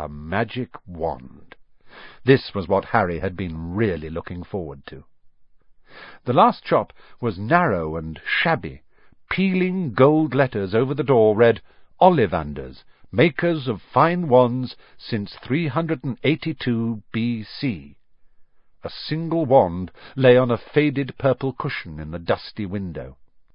A magic wand. This was what Harry had been really looking forward to. The last shop was narrow and shabby. Peeling gold letters over the door read, "Ollivanders, makers of fine wands since 382 B.C. A single wand lay on a faded purple cushion in the dusty window.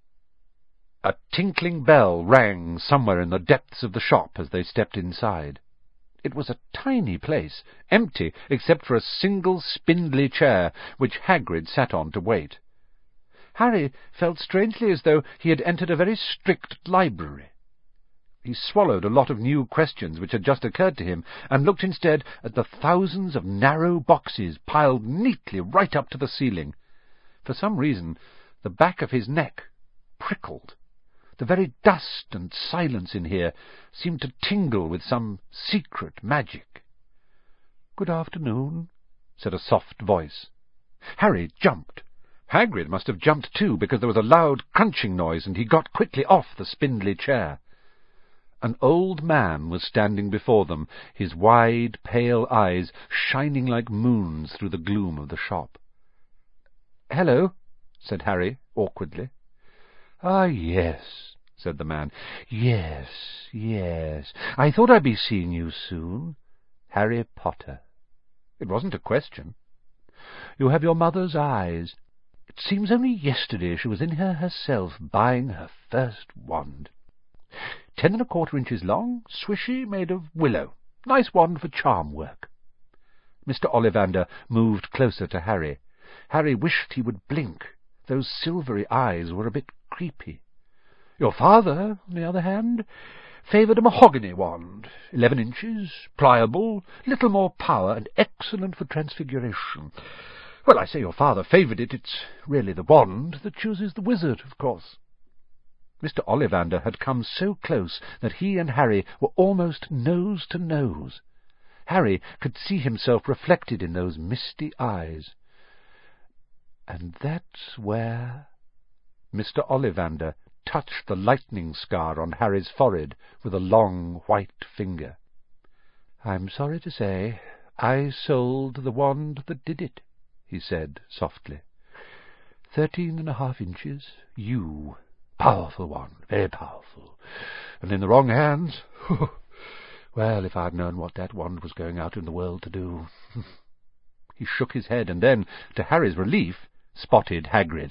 A tinkling bell rang somewhere in the depths of the shop as they stepped inside. It was a tiny place, empty except for a single spindly chair which Hagrid sat on to wait. Harry felt strangely as though he had entered a very strict library. He swallowed a lot of new questions which had just occurred to him, and looked instead at the thousands of narrow boxes piled neatly right up to the ceiling. For some reason, the back of his neck prickled. The very dust and silence in here seemed to tingle with some secret magic. "Good afternoon," said a soft voice. Harry jumped. Hagrid must have jumped too, because there was a loud crunching noise, and he got quickly off the spindly chair. An old man was standing before them, his wide, pale eyes shining like moons through the gloom of the shop. "Hello," said Harry, awkwardly. "Ah, yes," said the man. Yes. I thought I'd be seeing you soon. Harry Potter." It wasn't a question. "You have your mother's eyes. It seems only yesterday she was in here herself, buying her first wand. 10¼ inches long, swishy, made of willow. Nice wand for charm work." Mr. Ollivander moved closer to Harry. Harry wished he would blink. Those silvery eyes were a bit creepy. "Your father, on the other hand, favoured a mahogany wand, 11 inches, pliable, little more power, and excellent for transfiguration. Well, I say your father favoured it. It's really the wand that chooses the wizard, of course." Mr. Ollivander had come so close that he and Harry were almost nose to nose. Harry could see himself reflected in those misty eyes. "And that's where—" Mr. Ollivander touched the lightning scar on Harry's forehead with a long white finger. "I'm sorry to say I sold the wand that did it," he said softly. 13½ inches, yew. Powerful wand, very powerful. And in the wrong hands, well, if I'd known what that wand was going out in the world to do. He shook his head, and then, to Harry's relief, spotted Hagrid.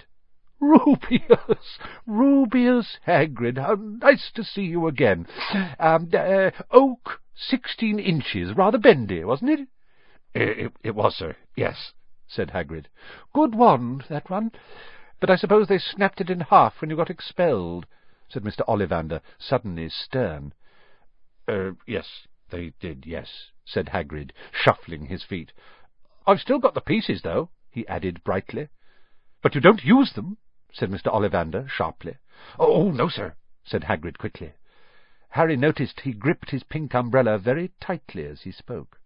Rubeus Hagrid, how nice to see you again. Oak, 16 inches, rather bendy, wasn't it? It was, sir, yes," said Hagrid. "Good wand, that one. But I suppose they snapped it in half when you got expelled," said Mr. Ollivander, suddenly stern. Yes, they did, yes," said Hagrid, shuffling his feet. "I've still got the pieces, though," he added brightly. "But you don't use them," said Mr. Ollivander sharply. "Oh, no, sir," said Hagrid quickly. Harry noticed he gripped his pink umbrella very tightly as he spoke.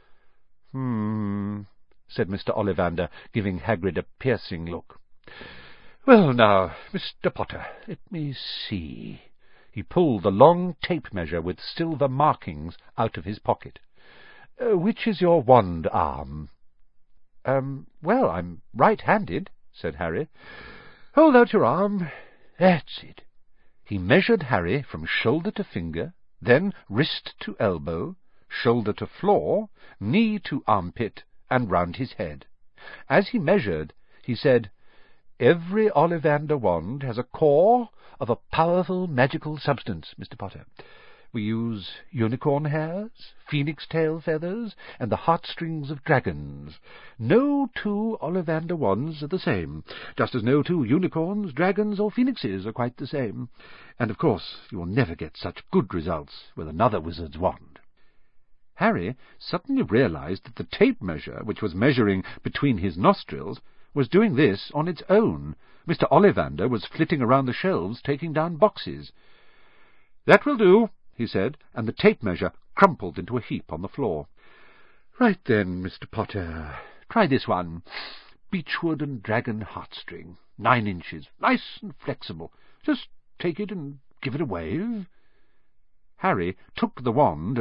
Said Mr. Ollivander, giving Hagrid a piercing look. "Well, now, Mr. Potter, let me see." He pulled the long tape measure with silver markings out of his pocket. "Which is your wand arm?" Well, I'm right-handed," said Harry. "Hold out your arm. That's it." He measured Harry from shoulder to finger, then wrist to elbow, shoulder to floor, knee to armpit, and round his head. As he measured, he said, "Every Ollivander wand has a core of a powerful magical substance, Mr. Potter. We use unicorn hairs, phoenix tail feathers, and the heartstrings of dragons. No two Ollivander wands are the same, just as no two unicorns, dragons, or phoenixes are quite the same. And, of course, you will never get such good results with another wizard's wand." Harry suddenly realized that the tape measure, which was measuring between his nostrils, was doing this on its own. Mr. Ollivander was flitting around the shelves, taking down boxes. "That will do," he said, and the tape measure crumpled into a heap on the floor. "Right then, Mr. Potter, try this one. Beechwood and dragon heartstring, 9 inches, nice and flexible. Just take it and give it a wave." Harry took the wand and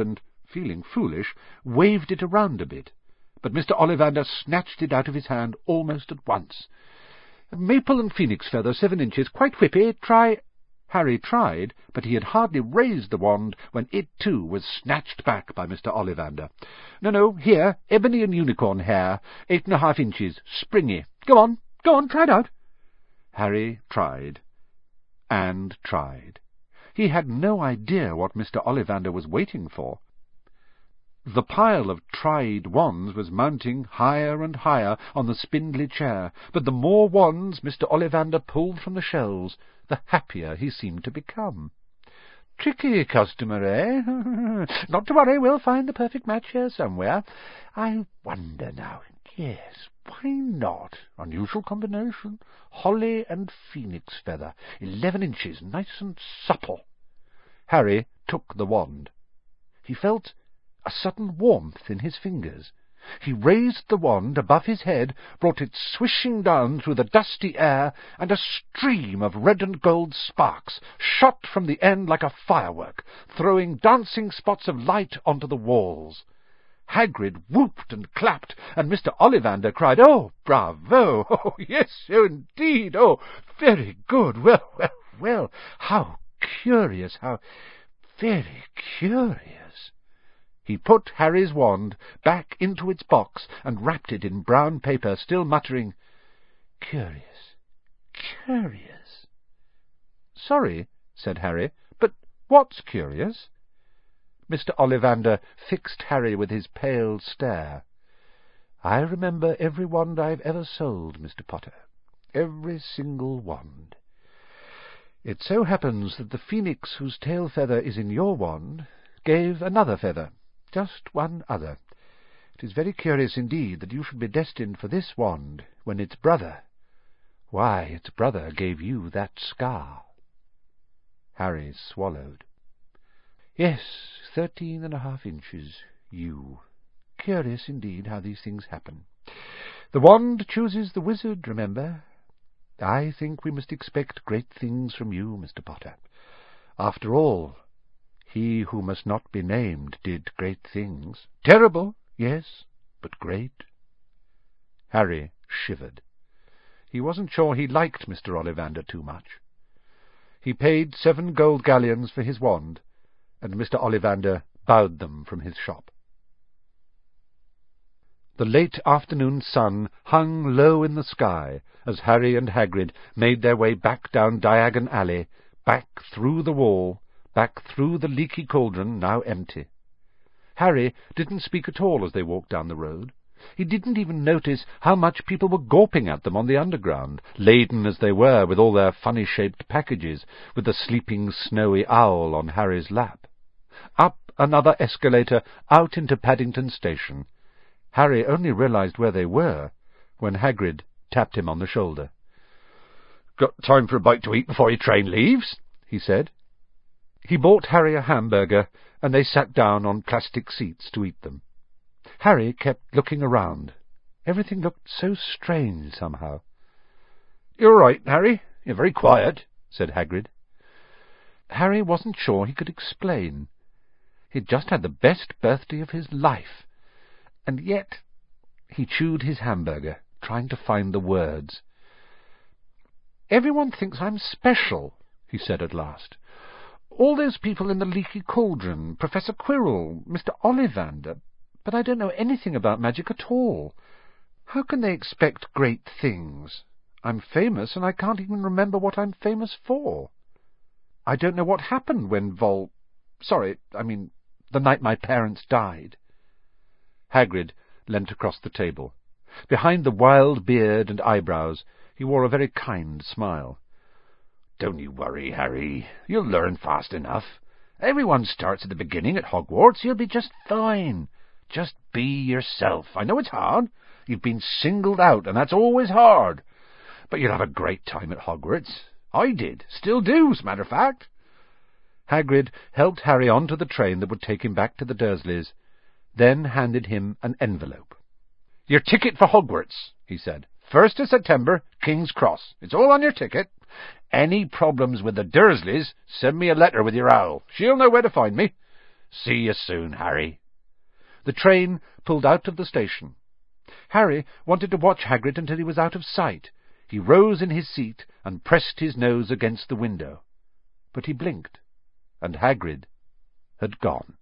feeling foolish, waved it around a bit, but Mr. Ollivander snatched it out of his hand almost at once. "Maple and phoenix feather, 7 inches, quite whippy, try—" Harry tried, but he had hardly raised the wand when it, too, was snatched back by Mr. Ollivander. "No, here, ebony and unicorn hair, 8½ inches, springy. Go on, try it out." Harry tried, and tried. He had no idea what Mr. Ollivander was waiting for. The pile of tried wands was mounting higher and higher on the spindly chair, but the more wands Mr. Ollivander pulled from the shelves, the happier he seemed to become. "Tricky customer, eh? Not to worry, we'll find the perfect match here somewhere. I wonder now. Yes, why not? Unusual combination. Holly and phoenix feather, 11 inches, nice and supple." Harry took the wand. He felt a sudden warmth in his fingers. He raised the wand above his head, brought it swishing down through the dusty air, and a stream of red and gold sparks shot from the end like a firework, throwing dancing spots of light onto the walls. Hagrid whooped and clapped, and Mr. Ollivander cried, "Oh, bravo! Oh, yes, oh, indeed! Oh, very good! Well, how curious! How very curious!" He put Harry's wand back into its box and wrapped it in brown paper, still muttering, "Curious, curious." "Sorry," said Harry, "but what's curious?" Mr. Ollivander fixed Harry with his pale stare. "I remember every wand I've ever sold, Mr. Potter. Every single wand. It so happens that the phoenix whose tail feather is in your wand gave another feather. Just one other. It is very curious indeed that you should be destined for this wand when its brother, its brother gave you that scar." Harry swallowed. "Yes, 13½ inches, you. Curious indeed how these things happen. The wand chooses the wizard, remember. I think we must expect great things from you, Mr. Potter. After all, he who must not be named did great things. Terrible, yes, but great." Harry shivered. He wasn't sure he liked Mr. Ollivander too much. He paid 7 gold galleons for his wand, and Mr. Ollivander bowed them from his shop. The late afternoon sun hung low in the sky as Harry and Hagrid made their way back down Diagon Alley, back through the wall, back through the leaky cauldron, now empty. Harry didn't speak at all as they walked down the road. He didn't even notice how much people were gawping at them on the underground, laden as they were with all their funny-shaped packages, with the sleeping snowy owl on Harry's lap. Up another escalator, out into Paddington Station. Harry only realized where they were when Hagrid tapped him on the shoulder. "Got time for a bite to eat before your train leaves?" he said. He bought Harry a hamburger, and they sat down on plastic seats to eat them. Harry kept looking around. Everything looked so strange somehow. "You're all right, Harry. You're very quiet," said Hagrid. Harry wasn't sure he could explain. He'd just had the best birthday of his life, and yet he chewed his hamburger, trying to find the words. "Everyone thinks I'm special," he said at last. "All those people in the leaky cauldron, Professor Quirrell, Mr. Ollivander, but I don't know anything about magic at all. How can they expect great things? I'm famous, and I can't even remember what I'm famous for. I don't know what happened when the night my parents died." Hagrid leant across the table. Behind the wild beard and eyebrows he wore a very kind smile. "Don't you worry, Harry. You'll learn fast enough. Everyone starts at the beginning at Hogwarts. You'll be just fine. Just be yourself. I know it's hard. You've been singled out, and that's always hard. But you'll have a great time at Hogwarts. I did. Still do, as a matter of fact." Hagrid helped Harry onto the train that would take him back to the Dursleys, then handed him an envelope. "Your ticket for Hogwarts," he said. "1st of September, King's Cross. It's all on your ticket. Any problems with the Dursleys, send me a letter with your owl. She'll know where to find me. See you soon, Harry." The train pulled out of the station. Harry wanted to watch Hagrid until he was out of sight. He rose in his seat and pressed his nose against the window. But he blinked, and Hagrid had gone.